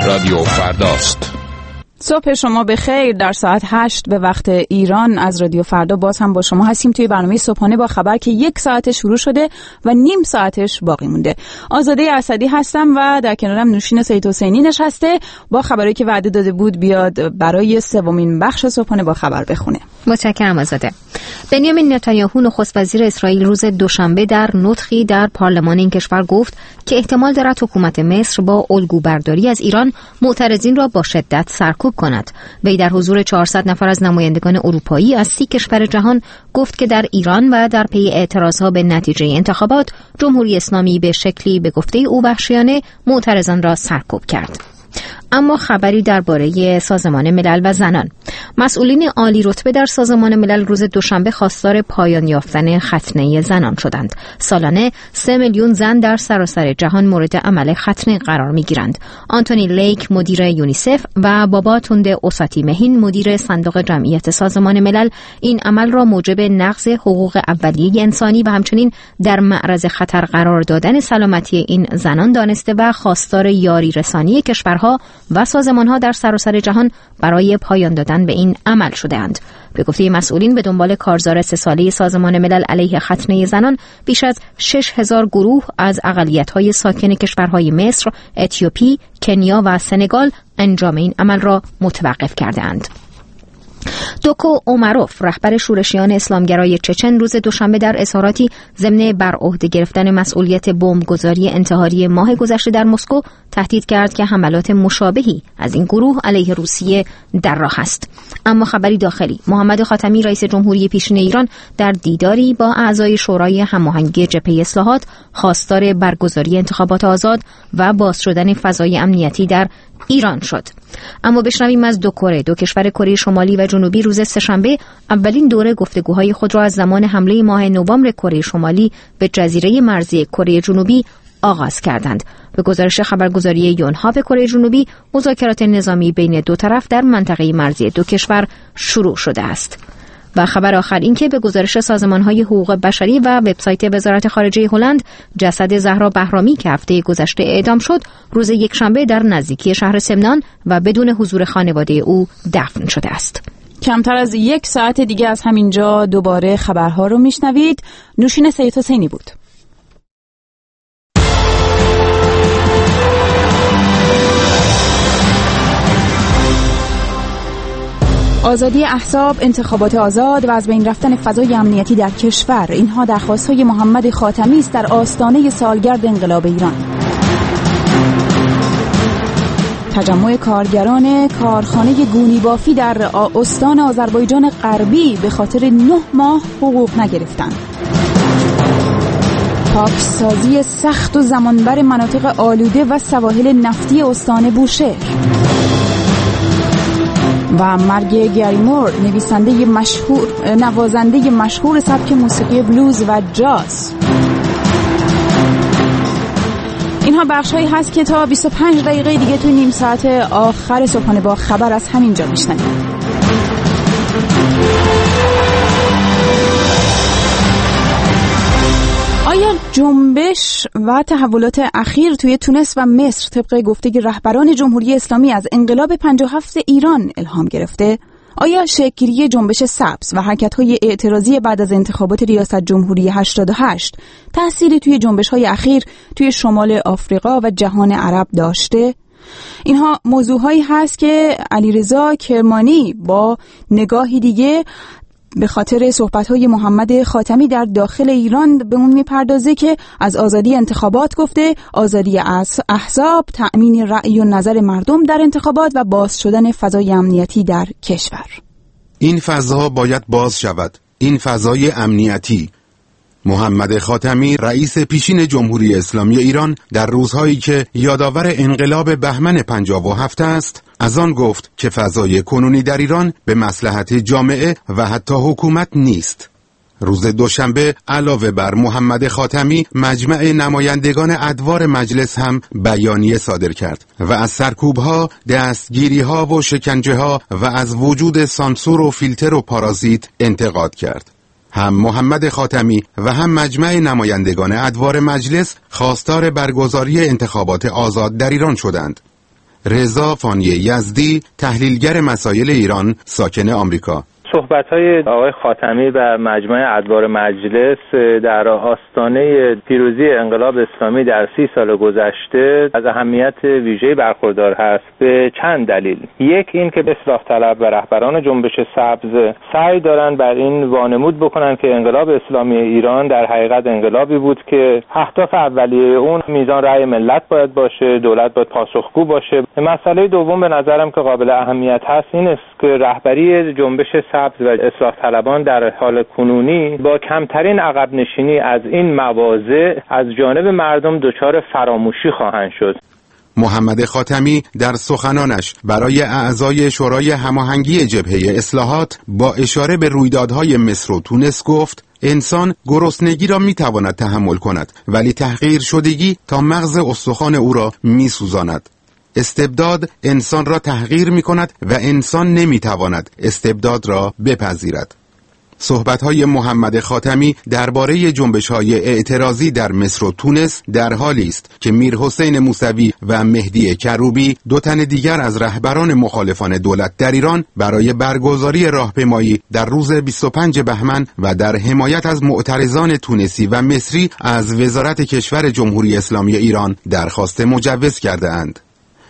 رادیو فرداست. صبح شما بخیر. در ساعت 8 به وقت ایران از رادیو فردا باز هم با شما هستیم توی برنامه صبحانه با خبر که 1 ساعت شروع شده و نیم ساعتش باقی مونده. آزاده اسدی هستم و در کنارم نوشین سید حسینی نشسته با خبری که وعده داده بود بیاد برای سومین بخش صبحانه با خبر بخونه. متشکرم آزاده. بنیامین نتانیاهو نخست وزیر اسرائیل روز دوشنبه در نطقی در پارلمان این کشور گفت که احتمال دارد حکومت مصر با الگوبرداری از ایران معترضین را با شدت سرکوب کند. وی در حضور 400 نفر از نمایندگان اروپایی از 30 کشور جهان گفت که در ایران و در پی اعتراضها به نتیجه انتخابات جمهوری اسلامی به شکلی به گفته او وحشیانه معترضان را سرکوب کرد. اما خبری درباره سازمان ملل و زنان. مسئولین عالی رتبه در سازمان ملل روز دوشنبه خواستار پایان یافتن ختنه زنان شدند. سالانه 3 میلیون زن در سراسر جهان مورد عمل ختنه قرار می‌گیرند. آنتونی لیک مدیر یونیسف و بابا تونده اوساتی مهین مدیر صندوق جمعیت سازمان ملل این عمل را موجب نقض حقوق اولیه انسانی و همچنین در معرض خطر قرار دادن سلامتی این زنان دانسته و خواستار یاری رسانی کشورها و سازمان‌ها در سراسر جهان برای پایان دادن به این عمل شده‌اند. به گفته مسئولین به دنبال کارزار 3 ساله سازمان ملل علیه ختنه زنان بیش از 6000 گروه از اقلیت‌های ساکن کشورهای مصر، اتیوپی، کنیا و سنگال انجام این عمل را متوقف کرده‌اند. دوکو اومروف رهبر شورشیان اسلامگرای چچن روز دوشنبه در اظهاراتی ضمن بر عهده گرفتن مسئولیت بمبگذاری انتحاری ماه گذشته در مسکو تهدید کرد که حملات مشابهی از این گروه علیه روسیه در راه است. اما خبری داخلی: محمد خاتمی رئیس جمهوری پیشین ایران در دیداری با اعضای شورای هماهنگی جبهه اصلاحات خواستار برگزاری انتخابات آزاد و باز شدن فضای امنیتی در ایران شد. اما بشنویم از دو کشور کره شمالی و جنوبی روز سه‌شنبه اولین دوره گفتگوهای خود را از زمان حمله ماه نوامبر کره شمالی به جزیره مرزی کره جنوبی آغاز کردند. به گزارش خبرگزاری یونهاپ کره جنوبی، مذاکرات نظامی بین دو طرف در منطقه مرزی دو کشور شروع شده است. و خبر آخر این که به گزارش سازمان‌های حقوق بشری و وبسایت وزارت خارجه هلند، جسد زهرا بهرامی که هفته گذشته اعدام شد، روز یکشنبه در نزدیکی شهر سمنان و بدون حضور خانواده او دفن شده است. کمتر از 1 ساعت دیگه از همینجا دوباره خبرها رو میشنوید. نوشین سید حسینی بود. آزادی احزاب، انتخابات آزاد و از بین رفتن فضای امنیتی در کشور، اینها درخواست‌های محمد خاتمی است در آستانه سالگرد انقلاب ایران. تجمع کارگران کارخانه گونی بافی در استان آذربایجان غربی به خاطر 9 ماه حقوق نگرفتند. پاکسازی سخت و زمانبر مناطق آلوده و سواحل نفتی استان بوشهر. و مرگ گری مور، نوازنده مشهور سبک موسیقی بلوز و جاز. اینها بخش‌هایی هست که تا 25 دقیقه دیگه توی نیم ساعت آخر صبحانه با خبر از همینجا میشنوید. آیا جنبش و تحولات اخیر توی تونس و مصر طبق گفته رهبران جمهوری اسلامی از انقلاب 57 ایران الهام گرفته؟ آیا شکل‌گیری جنبش سبز و حرکت‌های اعتراضی بعد از انتخابات ریاست جمهوری 88 تأثیری توی جنبش‌های اخیر توی شمال آفریقا و جهان عرب داشته؟ اینها موضوعهایی هست که علیرضا کرمانی با نگاهی دیگه به خاطر صحبت‌های محمد خاتمی در داخل ایران به اون میپردازه که از آزادی انتخابات گفته، آزادی احزاب، تأمین رأی و نظر مردم در انتخابات و باز شدن فضای امنیتی در کشور. این فضا باید باز شود، این فضای امنیتی. محمد خاتمی رئیس پیشین جمهوری اسلامی ایران در روزهایی که یادآور انقلاب بهمن 57 است، از آن گفت که فضای کنونی در ایران به مصلحت جامعه و حتی حکومت نیست. روز دوشنبه علاوه بر محمد خاتمی، مجمع نمایندگان ادوار مجلس هم بیانیه صادر کرد و از سرکوب‌ها، دستگیری‌ها و شکنجه‌ها و از وجود سانسور و فیلتر و پارازیت انتقاد کرد. هم محمد خاتمی و هم مجمع نمایندگان ادوار مجلس خواستار برگزاری انتخابات آزاد در ایران شدند. رضا فانی یزدی، تحلیلگر مسائل ایران، ساکن آمریکا. صحبت‌های آقای خاتمی و مجمع ادوار مجلس در آستانه پیروزی انقلاب اسلامی در 30 سال گذشته از اهمیت ویژه‌ای برخوردار هست به چند دلیل. یک این که اصلاح طلب و رهبران جنبش سبز سعی دارند بر این وانمود بکنند که انقلاب اسلامی ایران در حقیقت انقلابی بود که اهداف اولیه اون میزان رأی ملت باید باشه، دولت باید پاسخگو باشه. مسئله دوم به نظرم که قابل اهمیت هست این است که رهبری جنبش سبز و اصلاح طلبان در حال کنونی با کمترین عقب نشینی از این مواضع از جانب مردم دچار فراموشی خواهند شد. محمد خاتمی در سخنانش برای اعضای شورای هماهنگی جبهه اصلاحات با اشاره به رویدادهای مصر و تونس گفت: انسان گرسنگی را میتواند تحمل کند، ولی تحقیر شدگی تا مغز استخوان او را میسوزاند. استبداد انسان را تحقیر می کند و انسان نمی تواند استبداد را بپذیرد. صحبت‌های محمد خاتمی درباره جنبش‌های اعتراضی در مصر و تونس در حالی است که میرحسین موسوی و مهدی کروبی، دو تن دیگر از رهبران مخالفان دولت در ایران، برای برگزاری راهپیمایی در روز 25 بهمن و در حمایت از معترضان تونسی و مصری از وزارت کشور جمهوری اسلامی ایران درخواست مجوز کرده اند.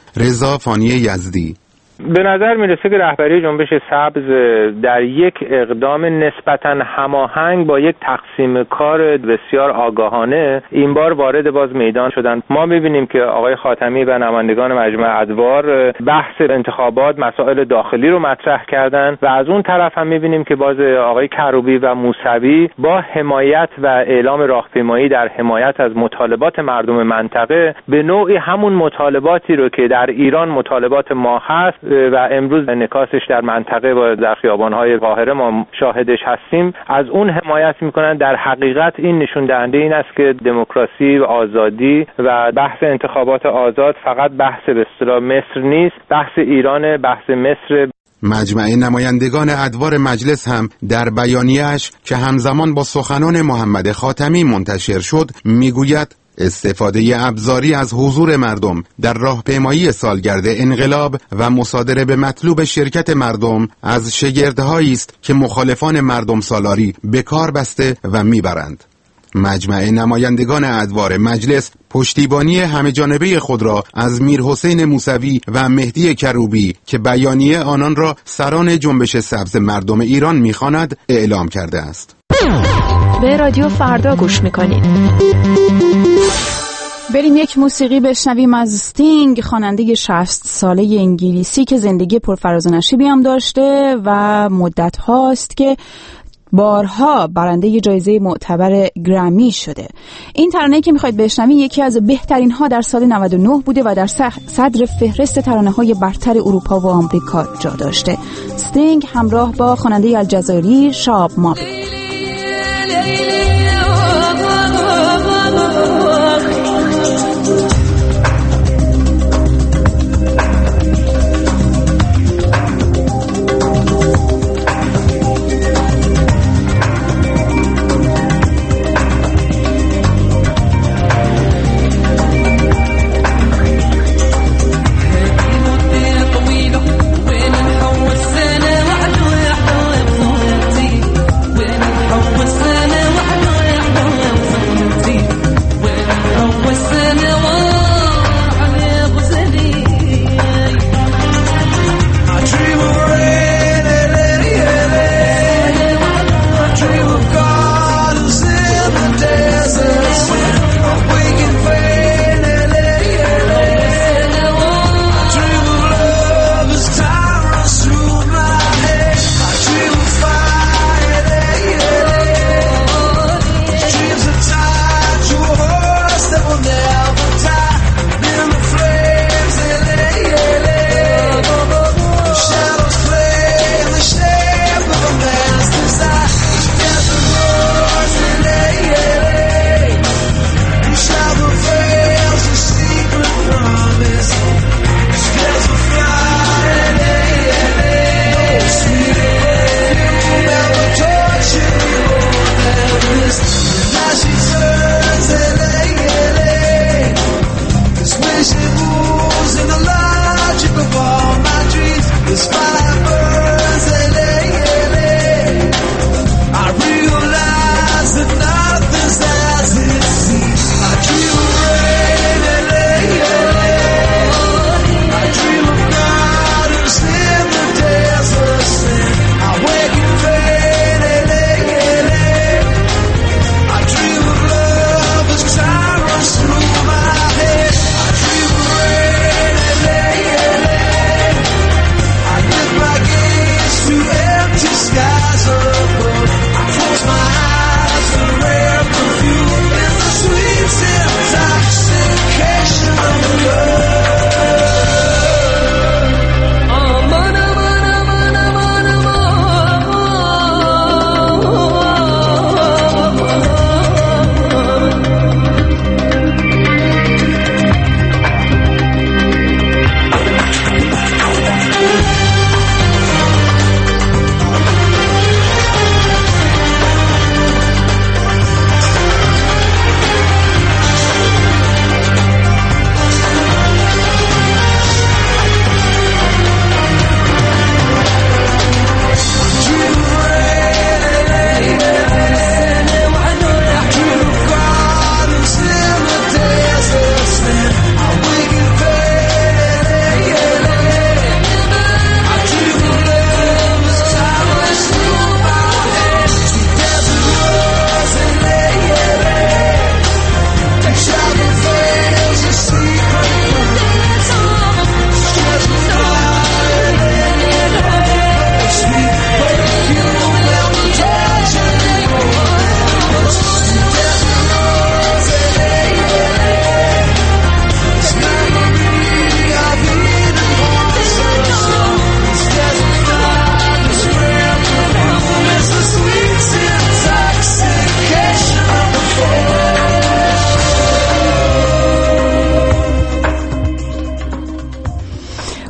رضا فانی یزدی: به نظر میرسه که رهبری جنبش سبز در یک اقدام نسبتاً هماهنگ با یک تقسیم کار بسیار آگاهانه این بار وارد باز میدان شدند. ما میبینیم که آقای خاتمی و نمایندگان مجمع ادوار بحث انتخابات، مسائل داخلی رو مطرح کردند و از اون طرف هم میبینیم که باز آقای کروبی و موسوی با حمایت و اعلام راهپیمایی در حمایت از مطالبات مردم منطقه به نوعی همون مطالباتی رو که در ایران مطالبات ما هست و امروز انعکاسش در منطقه و در خیابان‌های قاهره ما شاهدش هستیم، از اون حمایت می‌کنن. در حقیقت این نشون دهنده این است که دموکراسی و آزادی و بحث انتخابات آزاد فقط بحث به اصطلاح مصر نیست، بحث ایران، بحث مصر. مجمع نمایندگان ادوار مجلس هم در بیانیه‌اش که همزمان با سخنان محمد خاتمی منتشر شد میگوید: استفاده ابزاری از حضور مردم در راهپیمایی سالگرد انقلاب و مصادره به مطلوب شرکت مردم از شگردهایی است که مخالفان مردم سالاری به کار بسته و میبرند. مجمع نمایندگان ادوار مجلس پشتیبانی همه‌جانبه خود را از میرحسین موسوی و مهدی کروبی که بیانیه آنان را سران جنبش سبز مردم ایران می‌خواند اعلام کرده است. به رادیو فردا گوش میکنید. بریم یک موسیقی بشنویم از استینگ، خواننده 60 ساله انگلیسی که زندگی پرفراز و نشیبی هم داشته و مدت هاست که بارها برنده جایزه معتبر گرمی شده. این ترانه‌ای که میخواید بشنوید یکی از بهترین ها در سال 99 بوده و در صدر فهرست ترانه‌های برتر اروپا و آمریکا جا داشته. استینگ همراه با خواننده الجزایری شاب مابی. وين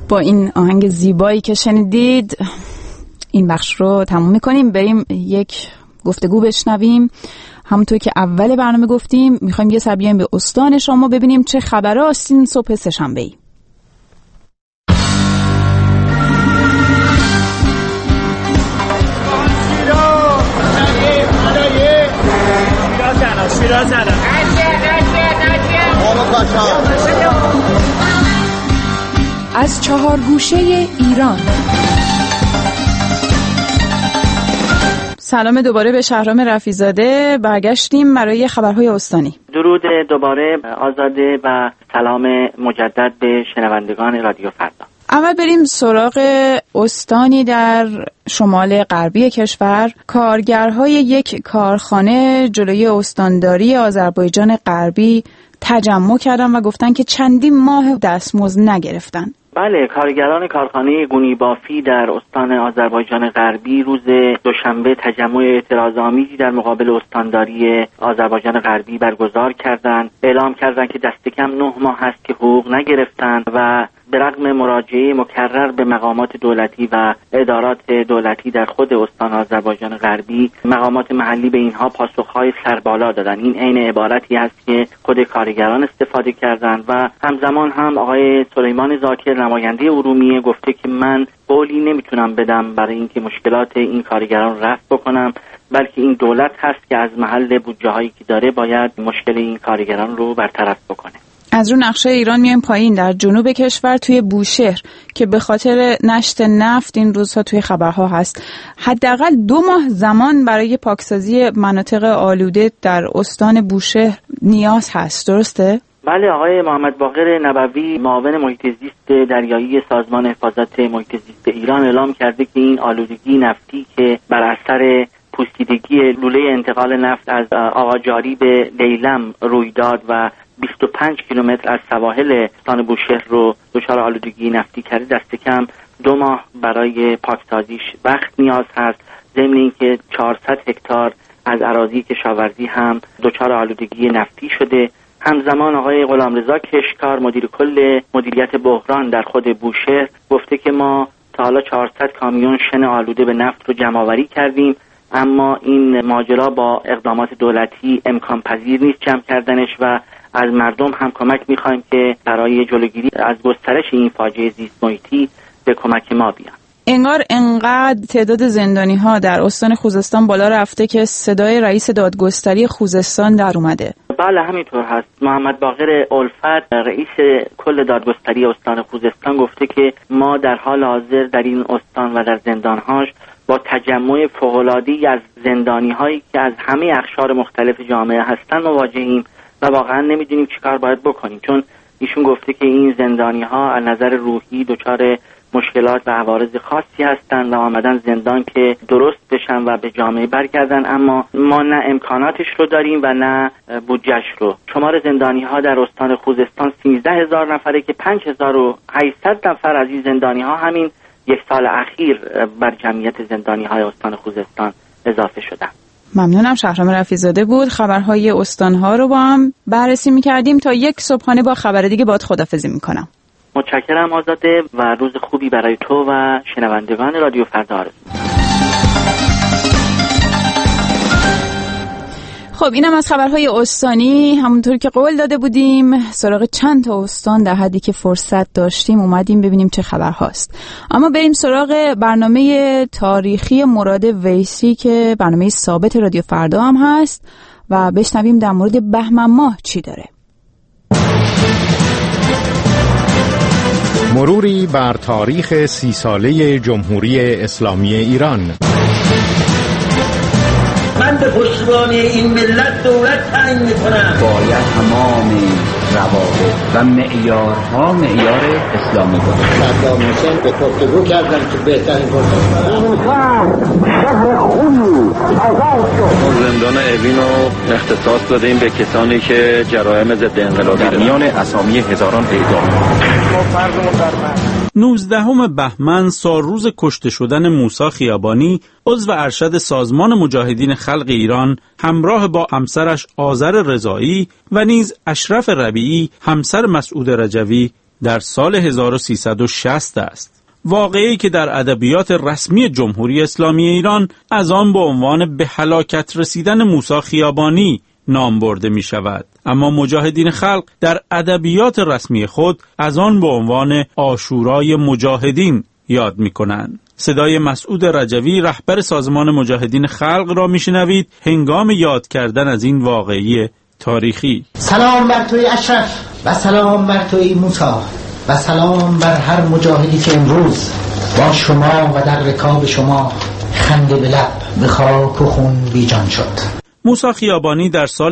با این آهنگ زیبایی که شنیدید این بخش رو تموم میکنیم. بریم یک گفتگو بشنویم. همونطور که اول برنامه گفتیم میخوایم یه سر بیایم به استان شما ببینیم چه خبره است این صبح سه‌شنبه‌ای. از 4 گوشه ایران. سلام دوباره به شهرام رفیع‌زاده. برگشتیم برای خبرهای استانی. درود دوباره آزاده و سلام مجدد به شنوندگان رادیو فردا. اول بریم سراغ استانی در شمال غربی کشور. کارگرهای یک کارخانه جلوی استانداری آذربایجان غربی تجمع کردن و گفتن که چندین ماه دستمزد نگرفتن. بله، کارگران کارخانه گونی بافی در استان آذربایجان غربی روز دوشنبه تجمع اعتراض‌آمیزی در مقابل استانداری آذربایجان غربی برگزار کردند. اعلام کردند که دست کم 9 ماه است که حقوق نگرفتند و به رغم مراجعه مکرر به مقامات دولتی و ادارات دولتی در خود استان آذربایجان غربی، مقامات محلی به اینها پاسخهای سربالا دادند. این عین عبارتی است که خود کارگران استفاده کردند و همزمان هم آقای سلیمان زاکر نماینده ارومیه گفته که من قولی نمیتونم بدم برای اینکه مشکلات این کارگران رفع بکنم، بلکه این دولت هست که از محل بودجه هایی که داره باید مشکل این کارگران رو برطرف بکنه. از رو نقشه ایران میایم پایین در جنوب کشور توی بوشهر که به خاطر نشت نفت این روزها توی خبرها هست. حداقل 2 ماه زمان برای پاکسازی مناطق آلوده در استان بوشهر نیاز هست، درسته؟ بله، آقای محمد باقر نبوی معاون محیط زیست دریایی سازمان حفاظت محیط زیست ایران اعلام کرده که این آلودگی نفتی که بر اثر پوسیدگی لوله انتقال نفت از آقاجاری به دیلم روی داد و 25 کیلومتر از سواحل استان بوشهر رو دچار آلودگی نفتی کرده، دست کم 2 ماه برای پاکسازیش وقت نیاز هست. ضمن اینکه 400 هکتار از اراضی کشاورزی هم دچار آلودگی نفتی شده. همزمان آقای غلامرضا کشکار مدیر کل مدیریت بحران در خود بوشهر گفته که ما تا حالا 400 کامیون شن آلوده به نفت رو جمع‌آوری کردیم، اما این ماجرا با اقدامات دولتی امکان پذیر نیست جمع کردنش و از مردم هم کمک می‌خوایم که برای جلوگیری از گسترش این فاجعه زیست محیطی به کمک ما بیان. انگار انقدر تعداد زندانی‌ها در استان خوزستان بالا رفته که صدای رئیس دادگستری خوزستان در اومده. بله همینطور هست. محمد باقر الفت رئیس کل دادگستری استان خوزستان گفته که ما در حال حاضر در این استان و در زندان‌هاش با تجمع فوق‌العاده‌ای از زندانی‌هایی که از همه اقشار مختلف جامعه هستند مواجهیم و واقعا نمیدونیم چیکار باید بکنیم، چون ایشون گفته که این زندانی‌ها از نظر روحی دچار مشکلات و عوارض خاصی هستند و آمدن زندان که درست بشن و به جامعه برگردن، اما ما نه امکاناتش رو داریم و نه بودجهش رو. شمار زندانی‌ها در استان خوزستان 13,000 نفره که 5,800 نفر از این زندانی‌ها همین 1 سال اخیر بر جمعیت زندانی‌های استان خوزستان اضافه شدن. ممنونم. شهرام رفیع‌زاده بود. خبرهای استان‌ها رو با هم بررسی می‌کردیم. تا یک صبحانه با خبر دیگه باهات خداحافظی می‌کنم. متشکرم آزاده و روز خوبی برای تو و شنوندگان رادیو فردا آرزو. خب اینم از خبرهای استانی. همونطور که قول داده بودیم سراغ چند تا استان در حدی که فرصت داشتیم اومدیم ببینیم چه خبر هاست. اما بریم سراغ برنامه تاریخی مراد ویسی که برنامه ثابت رادیو فردا هم هست و بشنویم در مورد بهمن ماه چی داره. مروری بر تاریخ 30 ساله جمهوری اسلامی ایران. من به پشتیبانی این ملت دولت تعیین می‌کنم. باید تمام روابط و معیارها معیار اسلامی باشه. صدام حسین به گفتگو کردن که بهترین فرصت زندان اوین رو اختصاص دادیم به کسانی که جرایم ضد انقلابی در میان اسامی هزاران اعدام. 19 بهمن سالروز کشته شدن موسی خیابانی عضو ارشد سازمان مجاهدین خلق ایران همراه با همسرش آذر رضایی و نیز اشرف ربیعی همسر مسعود رجوی در سال 1360 است. واقعی که در ادبیات رسمی جمهوری اسلامی ایران از آن به عنوان به هلاکت رسیدن موسی خیابانی نام برده می شود، اما مجاهدین خلق در ادبیات رسمی خود از آن به عنوان عاشورای مجاهدین یاد می کنند. صدای مسعود رجوی رهبر سازمان مجاهدین خلق را می شنوید هنگام یاد کردن از این واقعی تاریخی. سلام بر توی اشرف و سلام بر توی موسی و سلام بر هر مجاهدی که امروز با شما و در رکاب شما خنده به لب به خاک و خون بیجان شد. موسی خیابانی در سال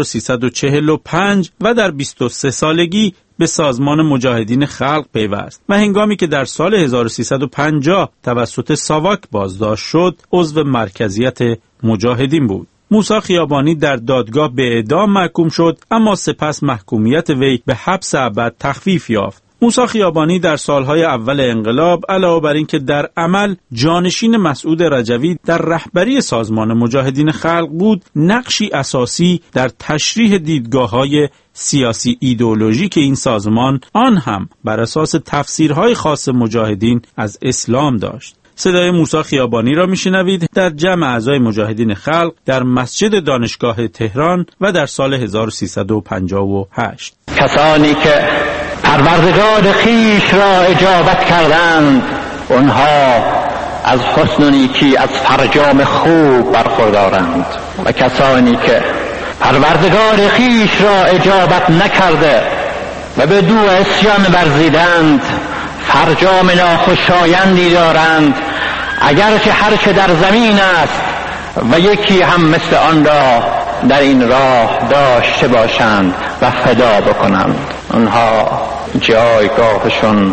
1345 و در 23 سالگی به سازمان مجاهدین خلق پیوست و هنگامی که در سال 1350 توسط ساواک بازداشت شد، عضو مرکزیت مجاهدین بود. موسی خیابانی در دادگاه به اعدام محکوم شد، اما سپس محکومیت وی به حبس ابد تخفیف یافت. موسی خیابانی در سالهای اول انقلاب علاوه بر این که در عمل جانشین مسعود رجوی در رهبری سازمان مجاهدین خلق بود، نقشی اساسی در تشریح دیدگاه‌های سیاسی ایدئولوژیک این سازمان، آن هم بر اساس تفسیرهای خاص مجاهدین از اسلام داشت. صدای موسی خیابانی را میشنوید در جمع اعضای مجاهدین خلق در مسجد دانشگاه تهران و در سال 1358. کسانی که پروردگار خویش را اجابت کردند، اونها از حسن و نیکی از فرجام خوب برخوردارند، و کسانی که پروردگار خویش را اجابت نکرده و به دو عصیان ورزیدند، فرجام ناخوشایندی دارند، اگرچه هر چه در زمین است و یکی هم مثل آن را در این راه داشته باشند و فدا بکنند. آنها جایگاهشون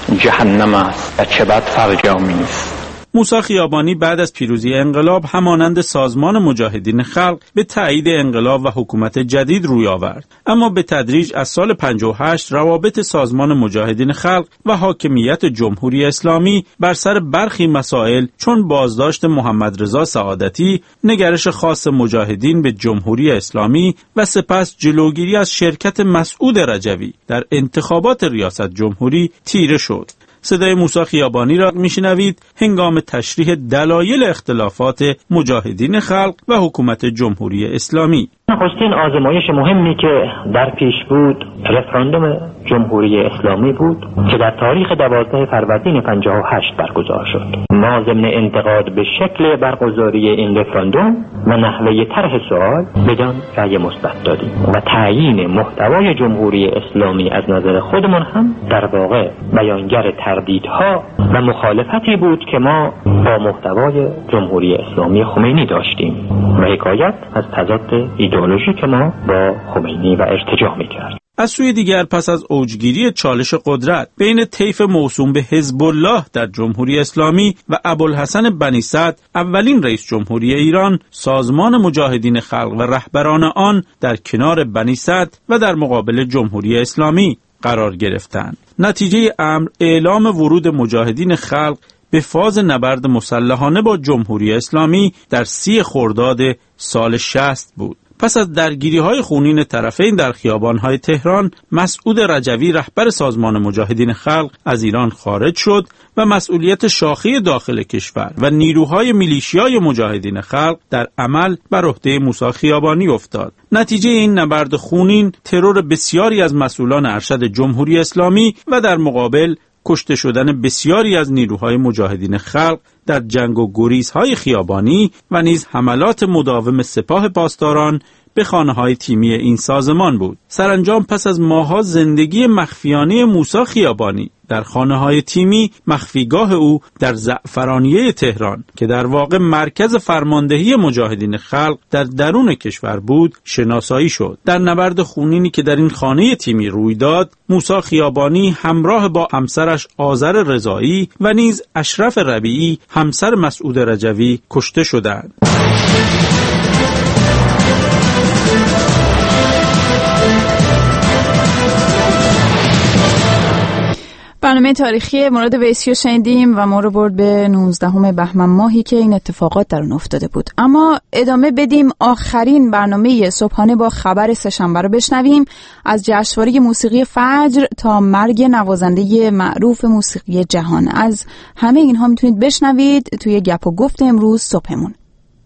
جهنم است و چه بد فرجامی است. موسی خیابانی بعد از پیروزی انقلاب همانند سازمان مجاهدین خلق به تایید انقلاب و حکومت جدید روی آورد، اما به تدریج از سال 58 روابط سازمان مجاهدین خلق و حاکمیت جمهوری اسلامی بر سر برخی مسائل چون بازداشت محمد رضا سعادتی، نگرش خاص مجاهدین به جمهوری اسلامی و سپس جلوگیری از شرکت مسعود رجوی در انتخابات ریاست جمهوری تیره شد. صدای موسی خیابانی را میشنوید هنگام تشریح دلایل اختلافات مجاهدین خلق و حکومت جمهوری اسلامی. نخستین آزمایش مهمی که در پیش بود رفراندوم جمهوری اسلامی بود که در تاریخ 12 فروردین 58 برگزار شد. ما ضمن انتقاد به شکل برگزاری این رفراندوم و نحوه طرح سوال بدان رأی مثبت دادیم و تعیین محتوای جمهوری اسلامی از نظر خودمان هم در واقع بیانگر تردیدها و مخالفتی بود که ما با محتوای جمهوری اسلامی خمینی داشتیم و حکایت از تضاد ایدئولوژی که ما با خمینی و ارتجاع می‌کرد. از سوی دیگر پس از اوجگیری چالش قدرت بین طیف موسوم به حزب الله در جمهوری اسلامی و ابوالحسن بنی سعد اولین رئیس جمهوری ایران، سازمان مجاهدین خلق و رهبران آن در کنار بنی سعد و در مقابل جمهوری اسلامی قرار گرفتند. نتیجه امر اعلام ورود مجاهدین خلق به فاز نبرد مسلحانه با جمهوری اسلامی در 30 خرداد سال 60 بود. پس از درگیری‌های خونین طرفین در خیابان‌های تهران، مسعود رجوی رهبر سازمان مجاهدین خلق از ایران خارج شد و مسئولیت شاخه داخل کشور و نیروهای میلیشیای مجاهدین خلق در عمل بر عهده موسی خیابانی افتاد. نتیجه این نبرد خونین ترور بسیاری از مسئولان ارشد جمهوری اسلامی و در مقابل کشته شدن بسیاری از نیروهای مجاهدین خلق در جنگ و گریزهای خیابانی و نیز حملات مداوم سپاه پاسداران به خانه‌های تیمی این سازمان بود. سرانجام پس از ماه‌ها زندگی مخفیانه موسی خیابانی در خانه‌های تیمی، مخفیگاه او در زعفرانیه تهران که در واقع مرکز فرماندهی مجاهدین خلق در درون کشور بود، شناسایی شد. در نبرد خونینی که در این خانه تیمی روی داد، موسی خیابانی همراه با همسرش آذر رضایی و نیز اشرف ربیعی همسر مسعود رجوی کشته شدند. برنامه تاریخی مراد ویسی رو شنیدیم و ما رو برد به 19 بهمن ماهی که این اتفاقات در اون افتاده بود. اما ادامه بدیم آخرین برنامه صبحانه با خبر سه‌شنبه رو بشنویم از جشنواره موسیقی فجر تا مرگ نوازنده معروف موسیقی جهان. از همه اینها میتونید بشنوید توی گپ و گفت امروز صبحمون.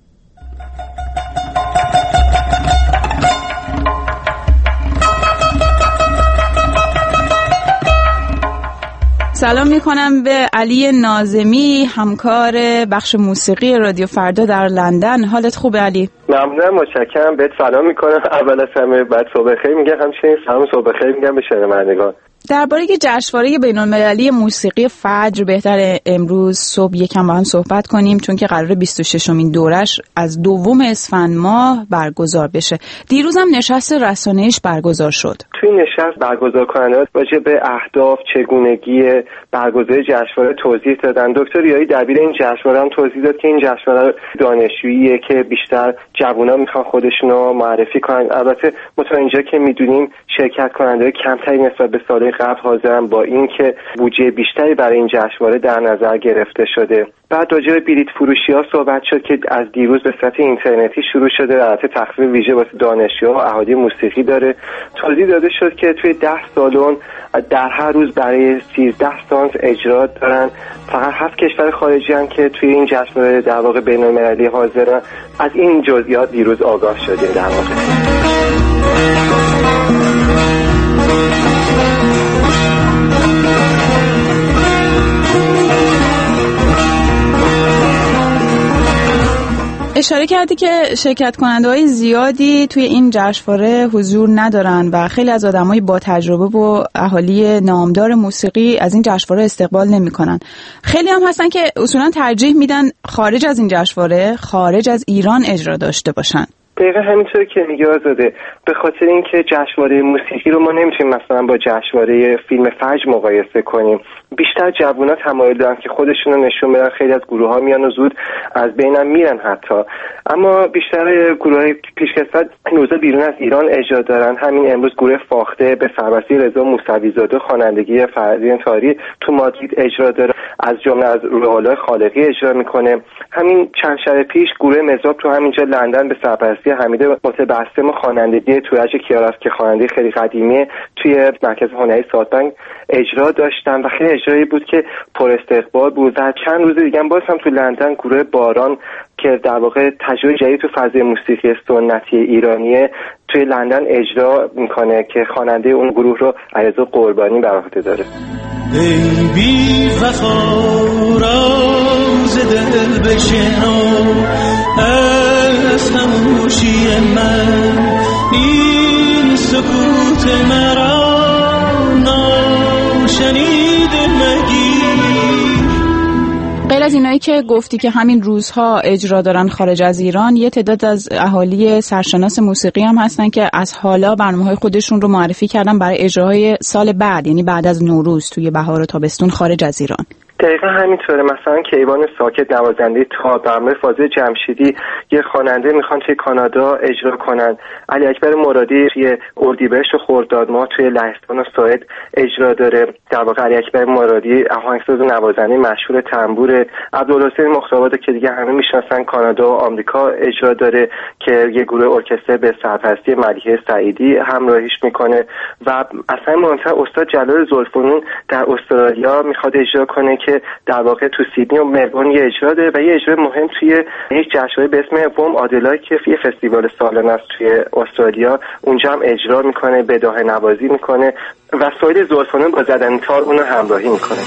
سلام میکنم به علی ناظمی، همکار بخش موسیقی رادیو فردا در لندن. حالت خوبه علی؟ ممنونم، متشکرم. بهت سلام میکنم. اول از همه بعد صبح خیر میگم، همچنین سلام صبح خیر میگم به شنوندگان. درباره جشنواره بین‌المللی موسیقی فجر بهتر امروز صبح یکم با هم صحبت کنیم، چون که قراره 26مین دورش از 2 اسفند ماه برگزار بشه. دیروز هم نشست رسانه‌ایش برگزار شد. توی نشست برگزار کنندگان راجع به اهداف، چگونگی برگزاری جشنواره توضیح دادن. دکتر ریایی دبیر این جشنواره هم توضیح داد که این جشنواره دانشجوییه که بیشتر جوونا میخوان خودشون رو معرفی کنن. البته تا اینجا که میدونیم شرکت کننده کمتری نسبت به سال قبل حاضرن، با اینکه بودجه بیشتری برای این جشنواره در نظر گرفته شده. بعد راجع به بلیط فروشی‌ها صحبت شد که از دیروز به صورت اینترنتی شروع شده، البته تخفیف ویژه واسه دانشجوها و اهالی موسیقی داره. توضیح داده شد که توی 10 سالن در هر روز برای 13 سانس اجرا دارن. فقط 7 کشور خارجی هم که توی این جشنواره در واقع بین‌المللی حاضرن. از این جزئیات دیروز آگاه شدیم در واقع. اشاره کردی که شرکت کننده‌های زیادی توی این جشنواره حضور ندارن و خیلی از آدمای با تجربه و اهالی نامدار موسیقی از این جشنواره استقبال نمی‌کنن. خیلی هم هستن که اصولاً ترجیح میدن خارج از این جشنواره، خارج از ایران اجرا داشته باشن. دقیقا همینطور که میگه آزاده، به خاطر اینکه جشنواره موسیقی رو ما نمیتونیم مثلا با جشنواره فیلم فجر مقایسه کنیم. بیشتر جوونا تمایل دارن که خودشون رو نشون بدن، خیلی از گروه‌ها میان و زود از بینم میرن حتی. اما بیشتر گروه‌های پیشکسوت روزا بیرون از ایران اجرا دارن. همین امروز گروه فاخته به سربستی رضا موسوی‌زاده خوانندگی فرزین تاری تو مادرید اجرا داره، از جمله از روح‌الله خالقی اجرا میکنه. همین چند شب پیش گروه مزراب تو همینجا لندن به سربستی حمید متبسم خوانندگی تورج کیارست که خواننده خیلی قدیمیه توی مرکز هنری سالت‌بنک اجرا داشتن و خیلی اجرایی بود که پر استقبال بود. و چند روز دیگه باز هم تو لندن گروه باران که در واقع تجربه جدید تو فضای موسیقی سنتی ایرانیه توی لندن اجرا میکنه که خواننده اون گروه رو علیرضا قربانی بر عهده داره. ای بی وفا راز دل بشنو از خاموشی من، این سکوت مرا ناشنیده مگیر. غیر از اینایی که گفتی که همین روزها اجرا دارن خارج از ایران، یه تعداد از اهالی سرشناس موسیقی هم هستن که از حالا برنامه‌های خودشون رو معرفی کردن برای اجراهای سال بعد، یعنی بعد از نوروز توی بهار و تابستون خارج از ایران. دقیقا همینطوره. مثلا کیوان ساکت نوازنده تار برنامه فاضل جمشیدی یه خواننده میخوان توی کانادا اجرا کنن. علی اکبر مرادی توی اردیبهشت و خرداد ماه توی لهستان و سوئد اجرا داره. در واقع علی اکبر مرادی آهنگساز و نوازنده مشهور تنبور. عبدالحسین مختارآباد که دیگه همه میشناسن کانادا و آمریکا اجرا داره که یه گروه ارکستر به سرپرستی ملیحه سعیدی همراهیش میکنه. و اصلا مهمتر استاد جلال زلفنون در استرالیا میخواد اجرا کنه که در واقع تو سیدنی و ملبورن یه اجرا داره و یه اجرا مهم توی یک جشنواره به اسم بوم آدلای که یه فستیوال سالانه است توی استرالیا، اونجا هم اجرا میکنه، بداهه نوازی میکنه و سعید زلفنون با زدن تار اونو همراهی میکنه.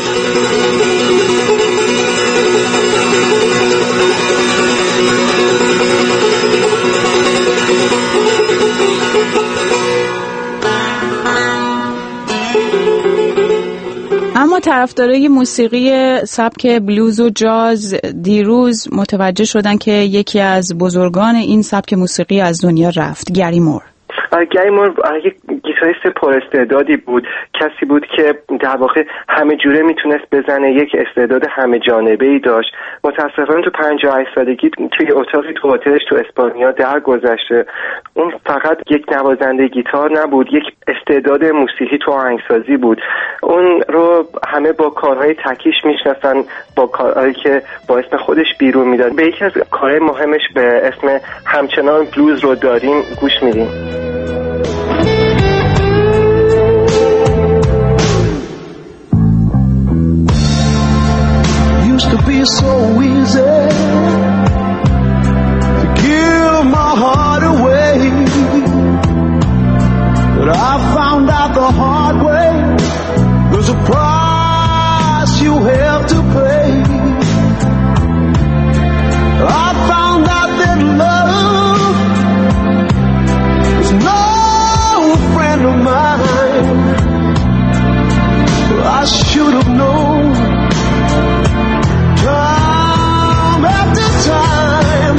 اما طرفدارای موسیقی سبک بلوز و جاز دیروز متوجه شدن که یکی از بزرگان این سبک موسیقی از دنیا رفت، گری مور. گری مور یک گیتاریست پراستعدادی بود، کسی بود که در واقع همه جوره میتونست بزنه، یک استعداد همه جانبه‌ای داشت. متاسفانه تو 58 سالگی توی اتاقی تو هتلش تو اسپانیا درگذشته. اون فقط یک نوازنده گیتار نبود، یک استعداد موسیقی تو آهنگسازی بود. اون رو همه با کارهای تکیش میشناسن، با کارهایی که با اسم خودش بیرون میداد. به یکی از کارهای مهمش به اسم همچنان بلوز رو داریم گوش میدیم. Used to be so easy to give my heart away, but I found out the hard way there's a price you have to pay. I found out that love is no friend of mine. I should have known time after time.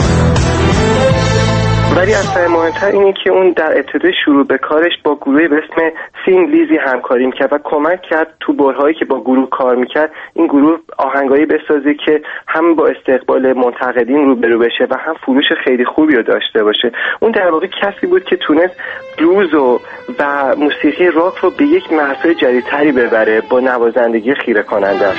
ولی از مهمتر اینه که اون در ابتدای شروع به کارش با گروهی به اسم سین لیزی همکاری میکرد و کمک کرد تو برهایی که با گروه کار میکرد این گروه آهنگایی بسازه که هم با استقبال منتقدین روبرو بشه و هم فروش خیلی خوبی رو داشته باشه. اون در واقع کسی بود که تونست بلوز و موسیقی راک رو به یک مرحله جدیدتری ببره با نوازندگی خیره کنندش.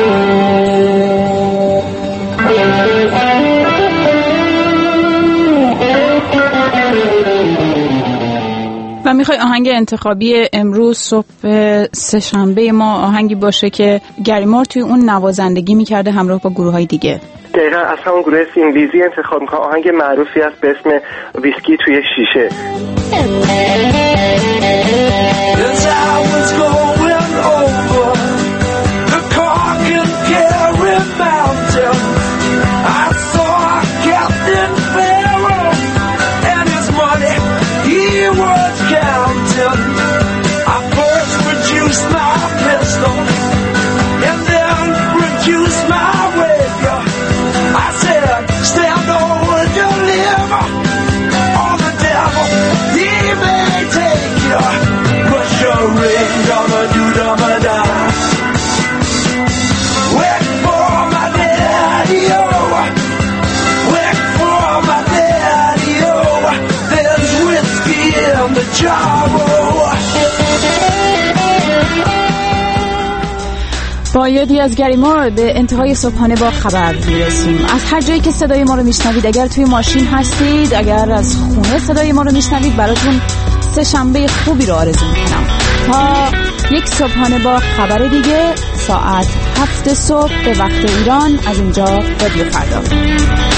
و میخوای آهنگ انتخابی امروز صبح سه‌شنبه ما آهنگی باشه که گری مور توی اون نوازندگی میکرده همراه با گروه‌های دیگه؟ دقیقا از همون گروه سینلیزی انتخاب میکنم. آهنگ معروفی است به اسم ویسکی توی شیشه. با یادی از گری مور به انتهای صبحانه با خبر میرسیم. از هر جایی که صدای ما رو میشنوید، اگر توی ماشین هستید، اگر از خونه صدای ما رو میشنوید، براتون سه‌شنبه خوبی رو آرزو میکنم. تا یک صبحانه با خبر دیگه ساعت 7 صبح به وقت ایران از اینجا رادیو فردا.